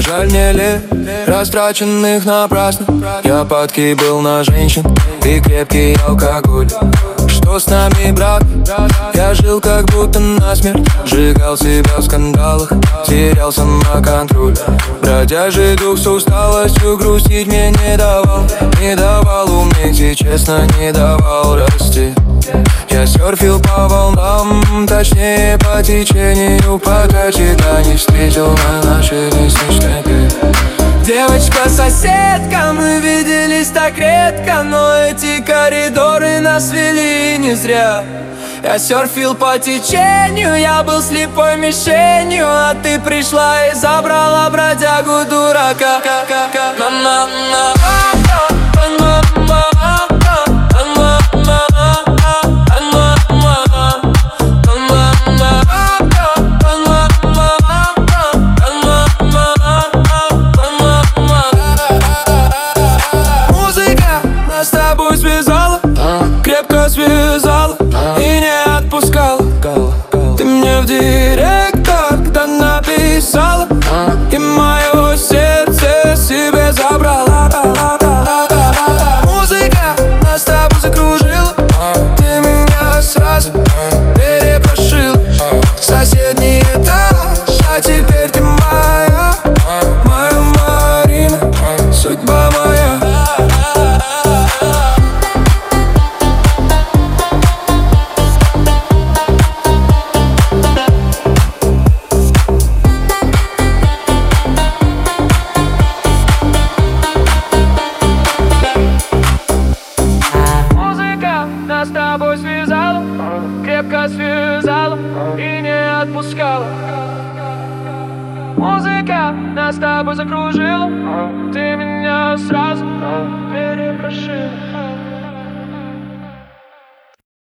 жаль мне лет, растраченных напрасно. Я падкий был на женщин, ты крепкий алкоголь. Что с нами, брат? Я жил как будто насмерть, сжигал себя в скандалах, терял самоконтроль. Бродяжий дух с усталостью грустить мне не давал. Не давал уметь и честно не давал расти. Я серфил по волнам, точнее по течению, пока тебя не встретил на нашей лестничной клетке. Девочка-соседка, мы виделись так редко, но эти коридоры нас вели не зря. Я серфил по течению, я был слепой мишенью, а ты пришла и забрала бродягу дурака. С тобой связала, крепко связала и не отпускала. Ты мне в директ тогда написала, и мое сердце себе забрала. Музыка нас с тобой закружила, ты меня сразу перепрошила. Соседний этаж, а теперь ты моя, моя Марина, судьба моя. Нас с тобой связала, крепко связала и не отпускала. Музыка нас с тобой закружила, ты меня сразу перепрошила.